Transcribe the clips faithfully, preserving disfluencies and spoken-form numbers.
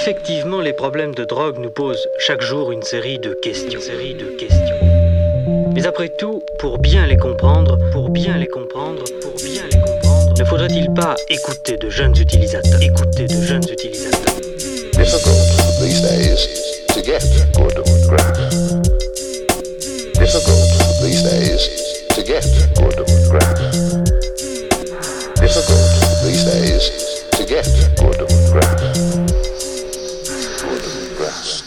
Effectivement, les problèmes de drogue nous posent chaque jour une série de questions. Une série de questions. Mais après tout, pour bien les comprendre, pour bien les comprendre, pour bien les comprendre, ne faudrait-il pas écouter de jeunes utilisateurs, écouter de jeunes utilisateurs. Difficult these days to get good grass. Difficult these days to get good grass. Difficult these days to get good grass. Good grass.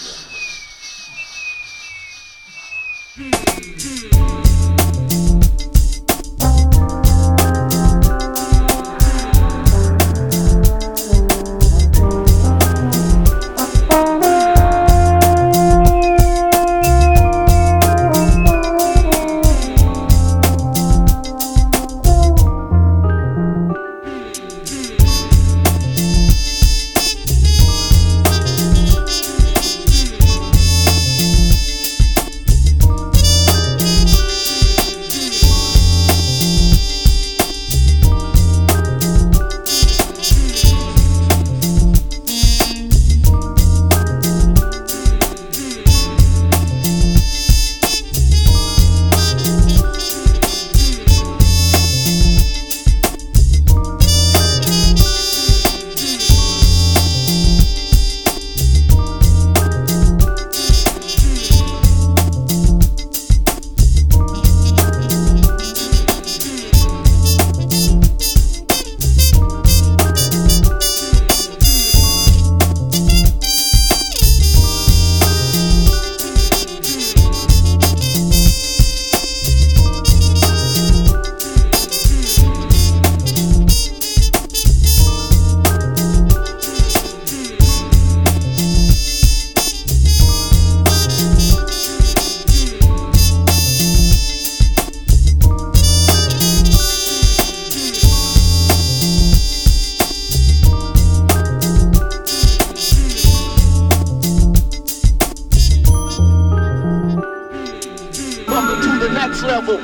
Level.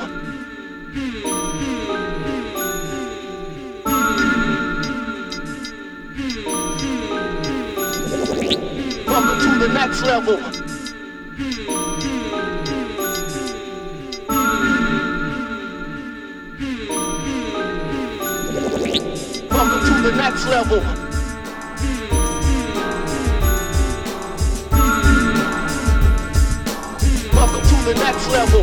Welcome to the next level. Welcome to the next level. Welcome to the next level.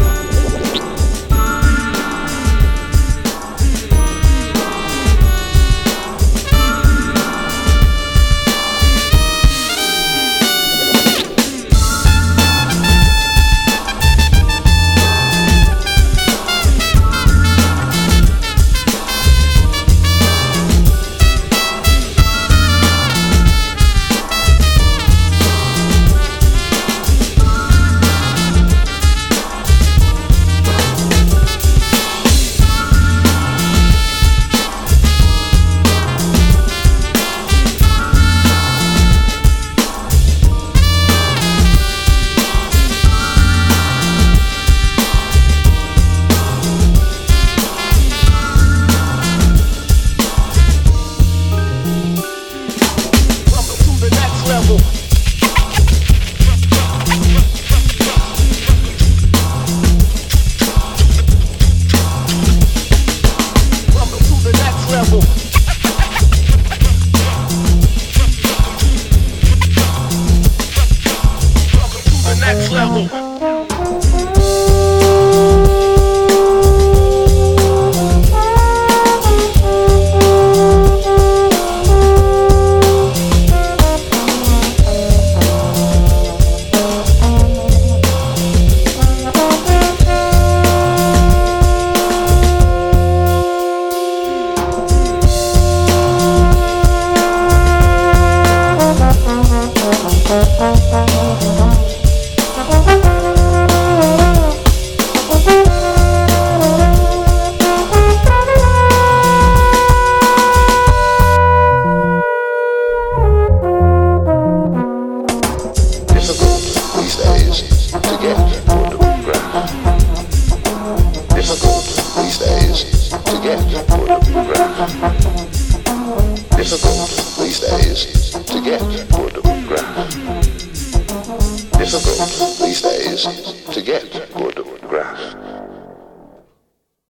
Difficult these days to get photograph. difficult these days to get good grass. Difficult these days to get good